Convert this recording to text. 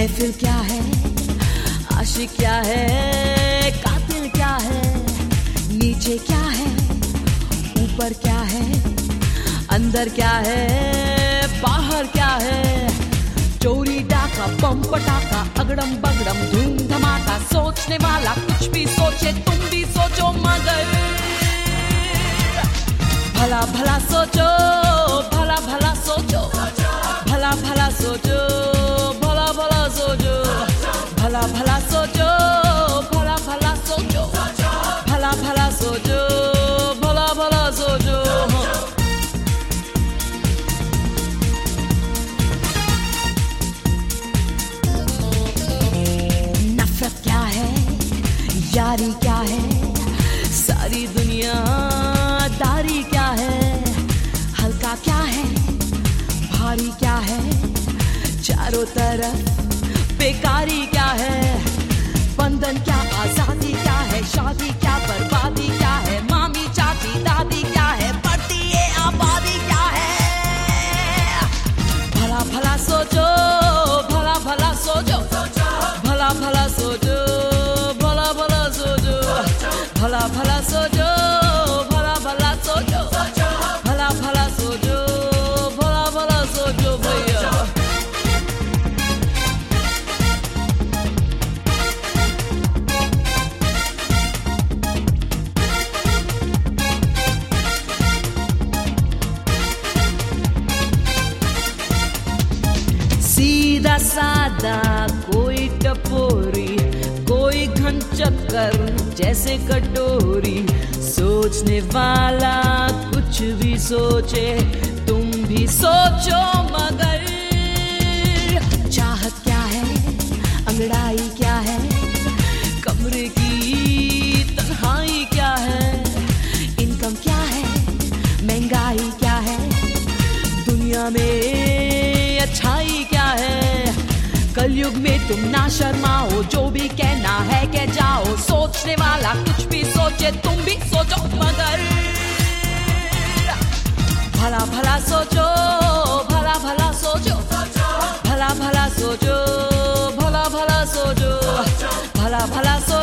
महफिल क्या है, आशिक क्या है, कातिल क्या है, नीचे क्या है, ऊपर क्या है, अंदर क्या है, बाहर क्या है, चोरी डाका बम पटाखा अगड़म बगड़म धूम धमाका, सोचने वाला कुछ भी सोचे, तुम भी सोचो मगर भला भला सोचो, भला भला सोचो, भला भला सोचो, भला भला सोचो, भला भला सोचो, भला भला सोचो, भला भला सोचो, भला भला सोचो। नफरत क्या है, यारी क्या है, सारी दुनिया दारी क्या है, हल्का क्या है, भारी क्या है, चारों तरफ बेकारी क्या है, बंधन क्या, आजादी क्या है, शादी क्या, बर्बादी क्या है, मामी चाची दादी क्या है, बढ़ती ये आबादी क्या है। भला भला सोचो, भला भला सोचो, भला भला सोचो, भला भला सोचो, भला भला सोचो, भला भला सोचो, भला भला सोचो, भला भला सोचो भैया। सीधा सादा कोई टपोरी, कोई घन चक्कर जैसे कटोरी, सोचने वाला कुछ भी सोचे, तुम भी सोचो मगर चाहत क्या है, अंगड़ाई क्या है, कमरे की तन्हाई क्या है, इनकम क्या है, महंगाई क्या है, दुनिया में अच्छाई क्या है, कलयुग में तुम ना शर्माओ, जो भी कहना है कह जाओ, सोचने वाला कुछ भी सोचे, तुम भी सोचो मगर भला भला सोचो, भला भला सोचो, भला भला सोचो, भला भला सोचो, भला भला सोचो।